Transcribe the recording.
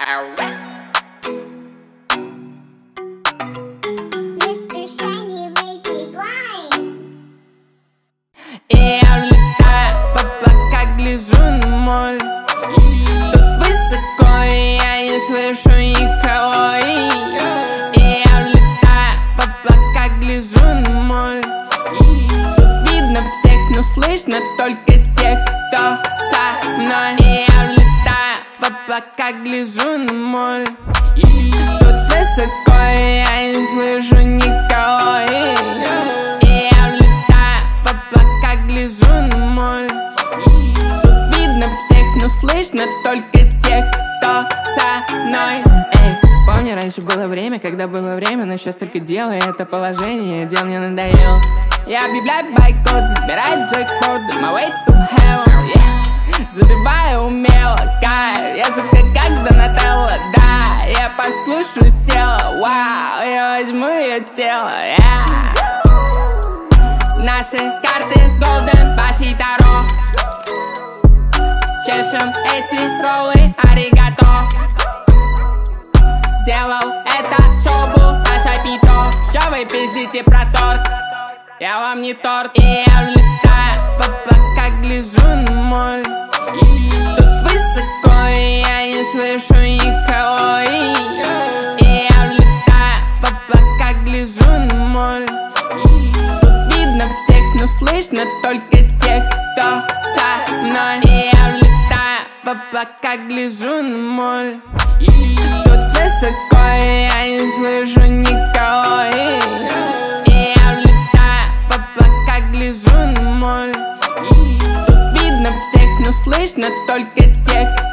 Mr. Shiny make me blind. И я влетаю в облака, гляжу на море. Тут высоко, и я не слышу никого. И я влетаю в облака, гляжу на море. Тут видно всех, но слышно только тех, кто со мной. И я влетаю в облака, гляжу на море. Тут высоко, и я не слышу никого. И я влетаю в облака, гляжу на море. Тут видно всех, но слышно только тех, кто со мной. Эй, помню, раньше было время, когда было время, но сейчас только делаю это положение, дел мне надоело. Я объявляю бойкот, забираю джекпот, my way to heaven, yeah. Забиваю умело, кайф, я сука как Донателло, да. Я послушаюсь тела, вау, я возьму ее тело, yeah. Наши карты golden, ваши таро. Чешем эти роллы, аригато. Сделал это, чтобы наша пито. Чё вы пиздите про торт? Я вам не торт. И я влетаю в облака, гляжу на море. Тут высоко, и я не слышу никого. И я влетаю в облака, гляжу на море. Тут видно всех, но слышно только тех, кто со мной. И я влетаю в облака, гляжу на море. Тут высоко, и я не слышу никого. И я влетаю в облака, гляжу на море. Тут видно всех, но слышно только тех,